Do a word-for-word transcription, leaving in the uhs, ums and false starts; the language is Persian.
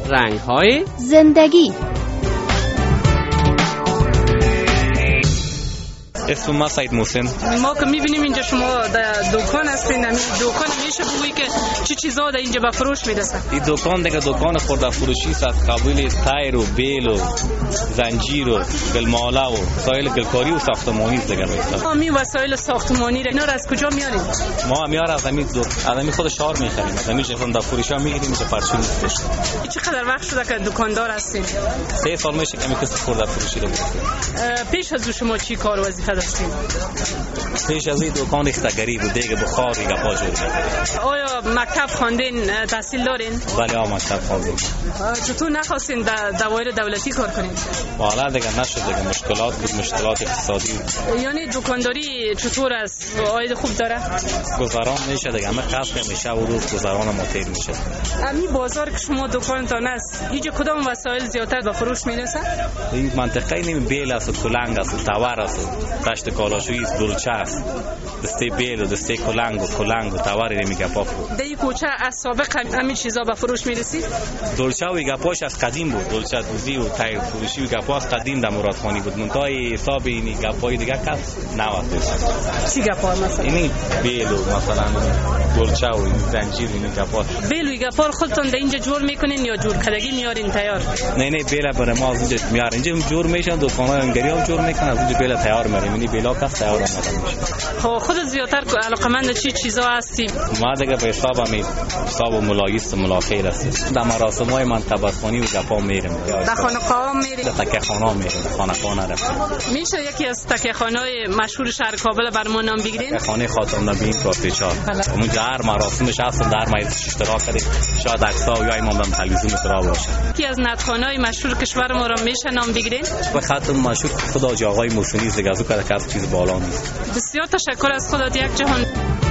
رنگ‌های زندگی. اسم ما سید محسن. ما که می‌بینیم اینجا شما در دکان هستین، همین دکان میشه بگویی که چه چیزا در اینجا به فروش میرسه؟ این دکان دیگه دکان خورده فروشی است از قبیل تایر و بیل و زنجیر و گلمالا و وسایل گلکاری و ساختمانی دیگه میشه. ما می وسایل ساختمانی را اینا را از کجا میاریم؟ ما میار از همین دو از همین خود شهر میخریم، از همین شهر در فروشا میگیریم که پرچم میفروش. چقدر وقت شده که دکاندار هستین؟ سه سال میشه که میکس خورده فروشی رو میکنیم. پیش از شما چی کار و وظیفه داشتین؟ پیش از این دکان اختگاری بود دیگه بخار دیگه پاجور. آیا مکتب خواندین، تحصیل دارین؟ بله آ مکتب خواندیم. چطور نخواستین در دوایر دولتی کار کنین؟ والا دیگه نشد دیگه، مشکلات بود، مشکلات اقتصادی. یعنی دکانداری چطور است؟ عاید خوب داره؟ گذران میشه دیگه، همه قصد میشه و روز گذران متیر میشه. همین بازار که شما دکانتان است، اینجا کدام وسایل زیادتر به فروش میرسه؟ این منطقه نیم بیل است و کلنگ است و تاور است و دشت کالاشویی است، دلچه است، دسته بیل و دسته کلنگ و کلنگ و تاور میگه پاپو. در این کوچه از سابق همین چیزا به فروش میرسید؟ دلچه و گپاش از قدیم بود، دلچه دوزی و تایر فروشی و گپاش قدیم در مرادخانی بود. منتهای حساب این گپای دیگه کس نواد. چی گپا مثلا؟ این بیل و مثلا دلچه و این زنجیر این گپا. بیل و گپا خودتون در اینجا جور میکنین یا جور کردگی میارین تیار؟ نه نه بیل برای ما از اینجا میارن، اینجا جور میشن، دکان‌های انگاری هم جور میکنن، از اینجا بیل تیار میاریم. این بیلا کس تیار آماده میشه. خب خودت زیادتر علاقمند چی چیزا هستی؟ ما دیگه به حساب می حساب ملایس ملاخیر است. در مراسم‌های منطبخانی و گپا میریم. در خانقاه میریم؟ در تکخانه میریم، خانقاه نرفتیم. میشه یکی از تکخانه‌های مشهور شهر کابل بر ما نام بگیرین؟ خانه خاتم نبیین پروفیچار. اون در مراسمش هست، در مجلس اشتراک کردیم. شاید عکس‌ها یا امام بم تلویزیون اطلاع باشه. یکی از نطخانه‌های مشهور کشور ما را میشه نام بگیرین؟ به خاطر مشهور خدا آقای موسوی دیگه از اون کار چیز بالا نیست. بسیار تشکر از خودت یک جهان.